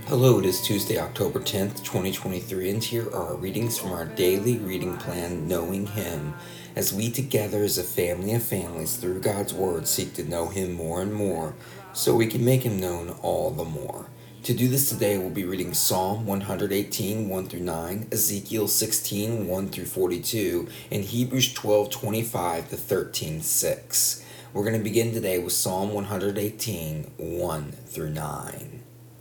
Hello, it is Tuesday, October 10th, 2023, and here are our readings from our daily reading plan, Knowing Him, as we together as a family of families through God's Word seek to know Him more and more, so we can make Him known all the more. To do this today, we'll be reading Psalm 118, 1 through 9, Ezekiel 16, 1 through 42, and Hebrews 12, 25 to 13, 6. We're going to begin today with Psalm 118, 1 through 9.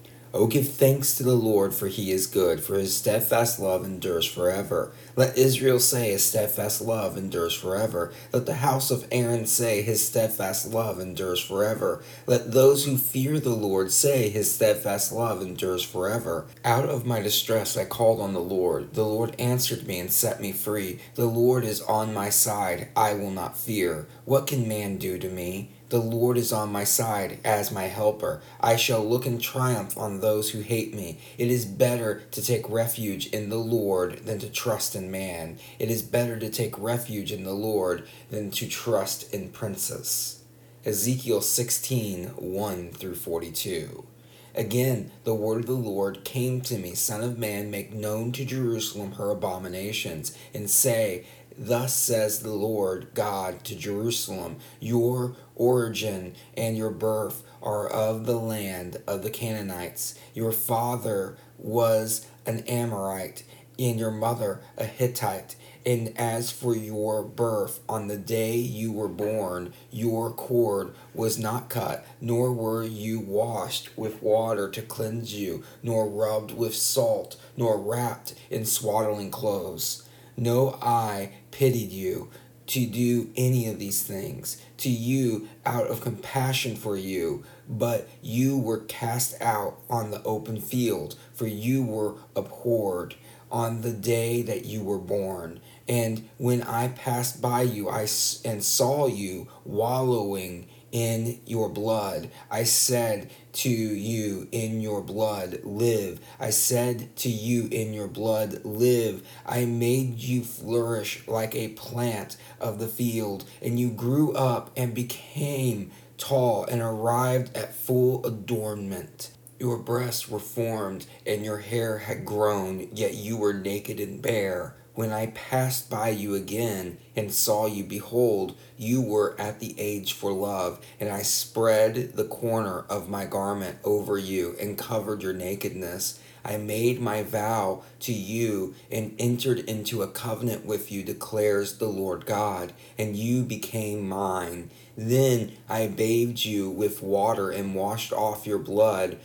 O give thanks to the Lord, for he is good, for his steadfast love endures forever. Let Israel say, his steadfast love endures forever. Let the house of Aaron say, his steadfast love endures forever. Let those who fear the Lord say, his steadfast love endures forever. Out of my distress I called on the Lord. The Lord answered me and set me free. The Lord is on my side. I will not fear. What can man do to me? The Lord is on my side as my helper. I shall look in triumph on those who hate me. It is better to take refuge in the Lord than to trust in man. It is better to take refuge in the Lord than to trust in princes. Ezekiel 16, 1 through 42. Again, the word of the Lord came to me, Son of man, make known to Jerusalem her abominations, and say, Thus says the Lord God to Jerusalem, your origin and your birth are of the land of the Canaanites. Your father was an Amorite, and your mother a Hittite. And as for your birth, on the day you were born, your cord was not cut, nor were you washed with water to cleanse you, nor rubbed with salt, nor wrapped in swaddling clothes. No eye pitied you to do any of these things to you out of compassion for you, but you were cast out on the open field, for you were abhorred on the day that you were born. And when I passed by you and saw you wallowing in your blood, I said to you, in your blood, live. I said to you, in your blood, live. I made you flourish like a plant of the field, and you grew up and became tall and arrived at full adornment. Your breasts were formed, and your hair had grown, yet you were naked and bare. When I passed by you again and saw you, behold, you were at the age for love, and I spread the corner of my garment over you and covered your nakedness. I made my vow to you and entered into a covenant with you, declares the Lord God, and you became mine. Then I bathed you with water and washed off your blood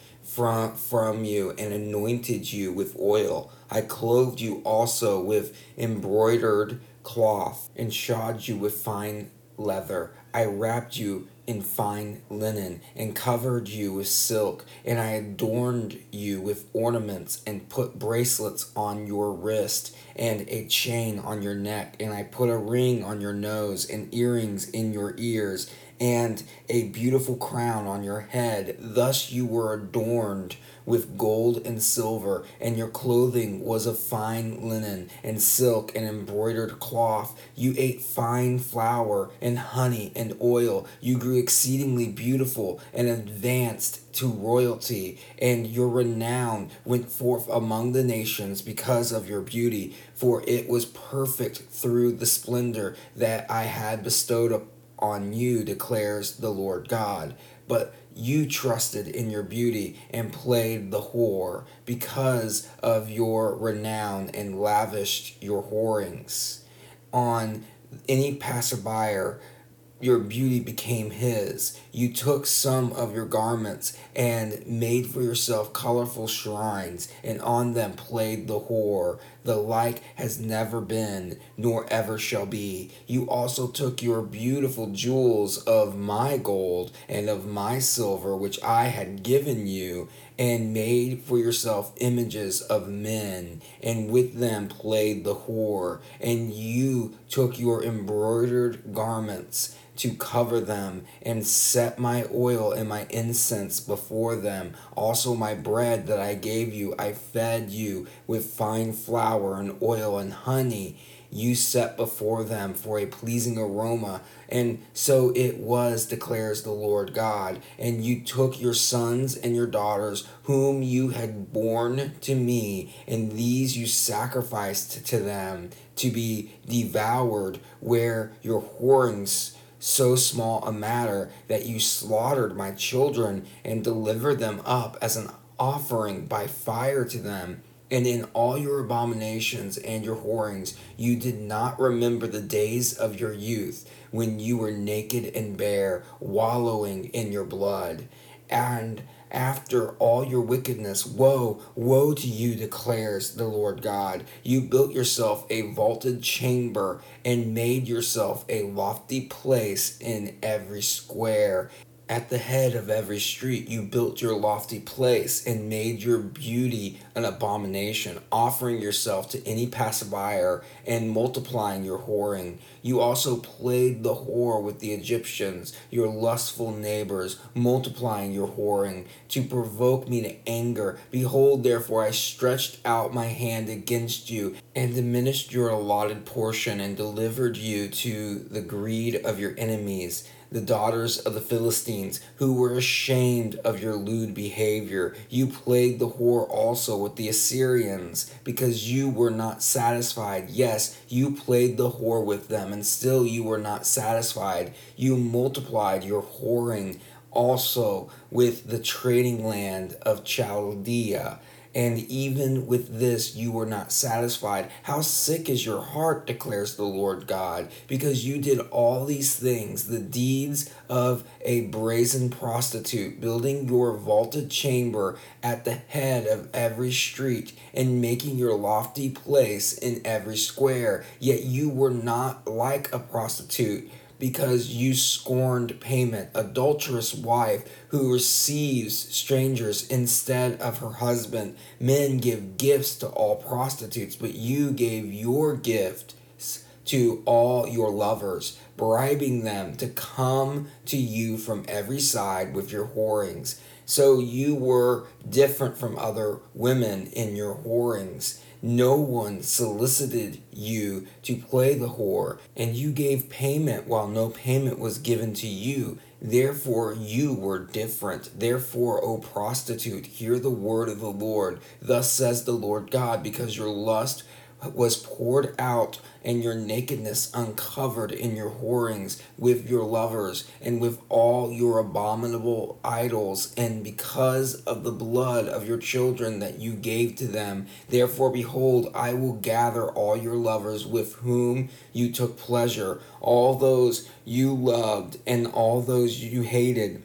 from you and anointed you with oil. I clothed you also with embroidered cloth and shod you with fine leather. I wrapped you in fine linen and covered you with silk, and I adorned you with ornaments and put bracelets on your wrist and a chain on your neck, and I put a ring on your nose and earrings in your ears and a beautiful crown on your head. Thus you were adorned with gold and silver, and your clothing was of fine linen and silk and embroidered cloth. You ate fine flour and honey and oil. You grew exceedingly beautiful and advanced to royalty, and your renown went forth among the nations because of your beauty, for it was perfect through the splendor that I had bestowed on you, declares the Lord God. But you trusted in your beauty and played the whore because of your renown and lavished your whorings on any passerby. Your beauty became his. You took some of your garments and made for yourself colorful shrines, and on them played the whore. The like has never been, nor ever shall be. You also took your beautiful jewels of my gold and of my silver, which I had given you, and made for yourself images of men, and with them played the whore. And you took your embroidered garments to cover them, and set my oil and my incense before them. Also my bread that I gave you, I fed you with fine flour and oil and honey, you set before them for a pleasing aroma. And so it was, declares the Lord God. And you took your sons and your daughters, whom you had borne to me, and these you sacrificed to them to be devoured, where your whorings so small a matter that you slaughtered my children and delivered them up as an offering by fire to them. And in all your abominations and your whorings, you did not remember the days of your youth, when you were naked and bare, wallowing in your blood. And after all your wickedness, woe, woe to you, declares the Lord God. You built yourself a vaulted chamber and made yourself a lofty place in every square. At the head of every street you built your lofty place and made your beauty an abomination, offering yourself to any passerby and multiplying your whoring. You also played the whore with the Egyptians, your lustful neighbors, multiplying your whoring, to provoke me to anger. Behold, therefore, I stretched out my hand against you, and diminished your allotted portion, and delivered you to the greed of your enemies, the daughters of the Philistines, who were ashamed of your lewd behavior. You plagued the whore also with the Assyrians, because you were not satisfied. Yes, you plagued the whore with them, and still you were not satisfied. You multiplied your whoring also with the trading land of Chaldea. And even with this you were not satisfied. How sick is your heart, declares the Lord God, because you did all these things, the deeds of a brazen prostitute, building your vaulted chamber at the head of every street, and making your lofty place in every square. Yet you were not like a prostitute, because you scorned payment, adulterous wife who receives strangers instead of her husband. Men give gifts to all prostitutes, but you gave your gifts to all your lovers, bribing them to come to you from every side with your whorings. So you were different from other women in your whorings. No one solicited you to play the whore, and you gave payment while no payment was given to you. Therefore you were different. Therefore, O prostitute, hear the word of the Lord. Thus says the Lord God, because your lust was poured out and your nakedness uncovered in your whorings with your lovers and with all your abominable idols, and because of the blood of your children that you gave to them. Therefore, behold, I will gather all your lovers with whom you took pleasure, all those you loved and all those you hated.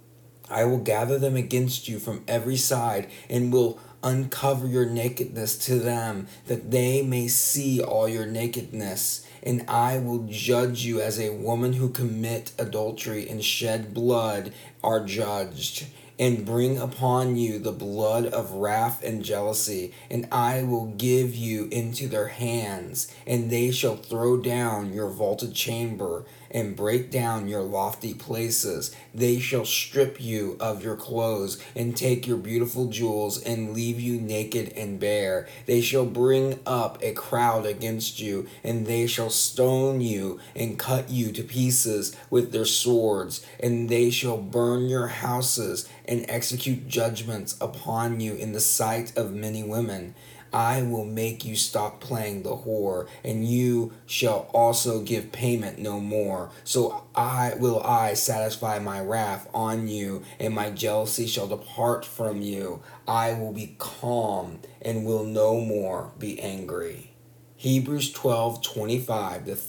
I will gather them against you from every side, and will uncover your nakedness to them, that they may see all your nakedness. And I will judge you as a woman who commit adultery and shed blood are judged, and bring upon you the blood of wrath and jealousy. And I will give you into their hands, and they shall throw down your vaulted chamber and break down your lofty places. They shall strip you of your clothes and take your beautiful jewels and leave you naked and bare. They shall bring up a crowd against you, and they shall stone you and cut you to pieces with their swords, and they shall burn your houses and execute judgments upon you in the sight of many women. I will make you stop playing the whore, and you shall also give payment no more. So I satisfy my wrath on you, and my jealousy shall depart from you. I will be calm and will no more be angry. Hebrews 12:25 to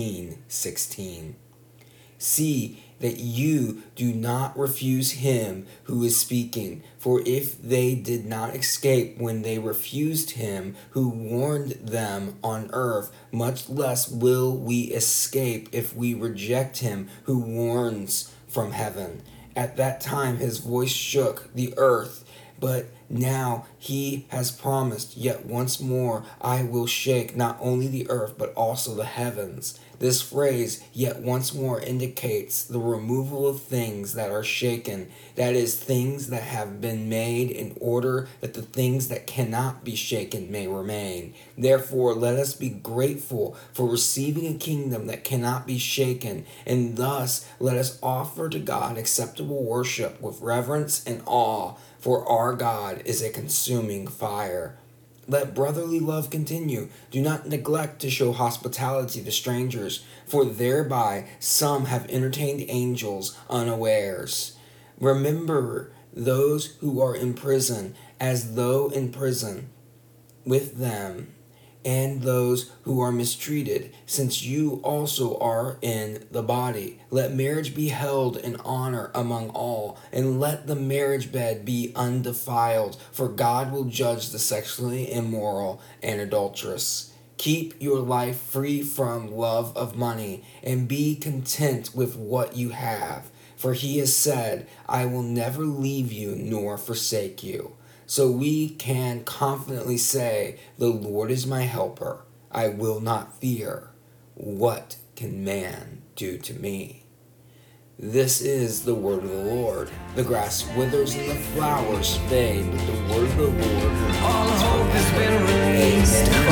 13:16. See that you do not refuse him who is speaking. For if they did not escape when they refused him who warned them on earth, much less will we escape if we reject him who warns from heaven. At that time his voice shook the earth, but now he has promised, yet once more I will shake not only the earth but also the heavens. This phrase, yet once more, indicates the removal of things that are shaken, that is, things that have been made in order that the things that cannot be shaken may remain. Therefore, let us be grateful for receiving a kingdom that cannot be shaken, and thus let us offer to God acceptable worship with reverence and awe, for our God is a consuming fire. Let brotherly love continue. Do not neglect to show hospitality to strangers, for thereby some have entertained angels unawares. Remember those who are in prison, as though in prison with them, and those who are mistreated, since you also are in the body. Let marriage be held in honor among all, and let the marriage bed be undefiled, for God will judge the sexually immoral and adulterous. Keep your life free from love of money, and be content with what you have. For he has said, I will never leave you nor forsake you. So we can confidently say, the Lord is my helper. I will not fear. What can man do to me? This is the word of the Lord. The grass withers and the flowers fade, but the word of the Lord remains forever. All hope has been released. Amen.